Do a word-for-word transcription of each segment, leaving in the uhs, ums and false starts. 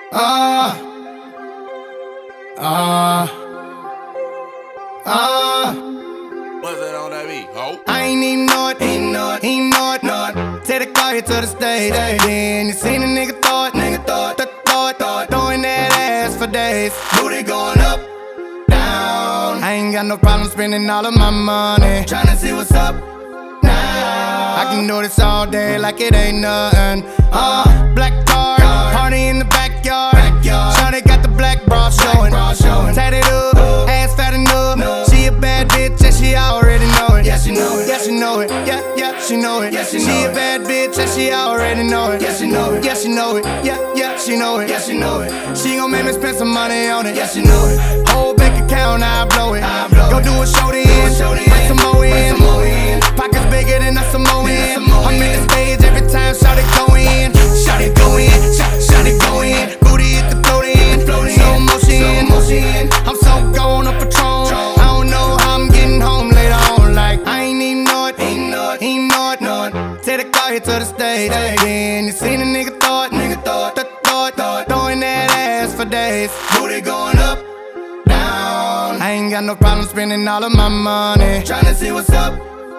Ah, ah, ah. What's that on that beat, ho? I ain't even know it, ain't know it, ain't know it, know it. Take the car here to the stage. Then you seen a nigga throw it, nigga throw it, th- throw it, throw it, throwing that ass for days. Booty going up, down. I ain't got no problem spending all of my money. Tryna see what's up now. I can do this all day like it ain't nothing. Uh, black car, party in the backyard. Shawty got the black bra showing, tatted up, ass fat enough. She a bad bitch and she already know it. Yeah, she know it. Yeah, she know it. Yeah, yeah, she know it. Yeah, she, she a bad bitch and she already know it. Yeah, she know it. Yeah, she know it. Yeah, yeah, she know it. Yeah, she know it. She gon' make me spend some money on it. Yeah, she know it. Whole bank account, I blow it. I blow Go it. do a show then, bring some more in. Pockets bigger than a Samoan. I'm in the stage every time, shout it go in. Shout it go in, shout, shout it go in. Booty hit the float in, slow motion. I'm so gone on Patron. I don't know how I'm getting home later on. Like I ain't even know it, ain't know it, ain't know it, know it. Take the car here to the stage. Then you seen a nigga throw it, nigga throw it, throw it, throw it, throwing that ass for days. Booty going up, down. I ain't got no problem spending all of my money. Tryna see what's up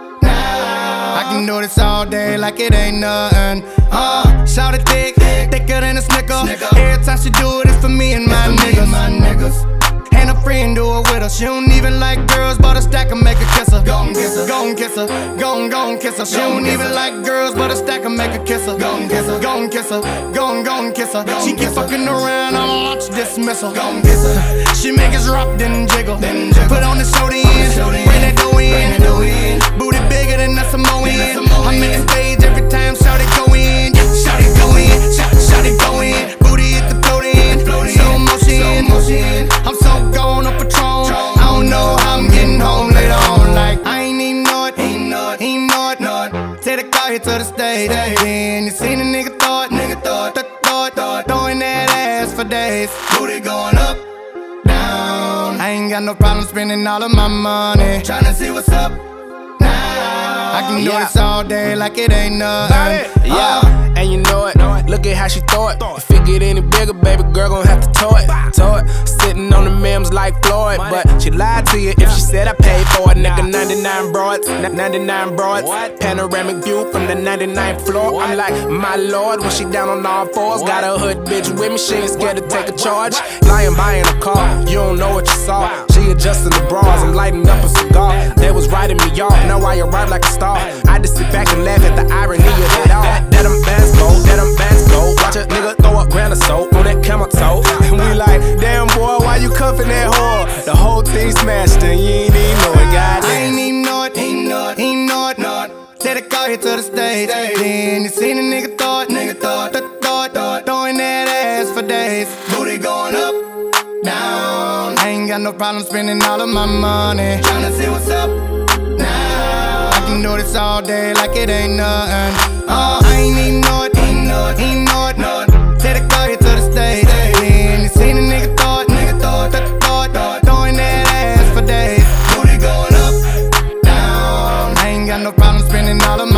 now. I can do this all day like it ain't nothing. Uh, shout it thick, thicker than a snicker. Every time she do it, it's for me and my niggas. And a friend do it with her. She don't even like girls, but a stack and make her kiss her. Gon' kiss her, gon' kiss her, gon' gon' kiss her. She don't even like girls, but a stack and make her kiss her. Gon' kiss her, gon' kiss her, gon' gon' kiss her. She keep fucking around, I'ma launch dismissal. Gon' kiss her. She make us rock, then jiggle. Put on the show then, bring that dough in. Booty bigger than a Samoan. I'm in the stage every time, shout it go in. Shout it go in, shout, shout it go in. Booty hit the float in, slow motion. I'm so gone on Patron. I don't know how I'm getting home later on. Like I ain't even know it, ain't know it, ain't know it, know it. Take the car here to the stage. Then you seen a nigga throw it, nigga throw it, throw it, throw it, throwing that ass for days. Booty going up, down. I ain't got no problem spending all of my money. Tryna see what's up now. I can do Yeah. this all day like it ain't nothing. Yeah, Uh, and you know it. Look at how she throw it. If it get any bigger, baby girl gon' have to tow it. Tow it. Sitting on the memes like Floyd, but she lied to you if she said I paid for it. Nigga, ninety-nine broads, ninety-nine broads. Panoramic view from the ninety-ninth floor. I'm like, my lord, when she down on all fours. Got a hood bitch with me, she ain't scared to take a charge. Lying by in a car, you don't know what you saw. She adjusting the bras, I'm lighting up a cigar. They was writing me off, now I arrive like a star. I just sit back and laugh at the irony of it all. That, that I'm bands go, that I'm bands go. Watch a nigga throw up grand of soap on that camel toe. And we like, damn boy, why you cuffing that whore? The whole team smashed and you ain't even know it, goddamn. I ain't even know it, ain't know it, ain't know it, know it. Take the car here to the stage. Then you seen a nigga throw it, nigga throw it, throw it, throw it, throwing that ass for days. Booty going up, down. I ain't got no problem spending all of my money. Tryna see what's up now. I can do this all day like it ain't nothing. Uh, I ain't even know it, ain't know it, ain't know it, know it. Take the car here to the stage. Then you seen a nigga throw it, nigga throw it, throw it, throw it, throwing that ass for days. Booty going up, down. I ain't got no problem spending all of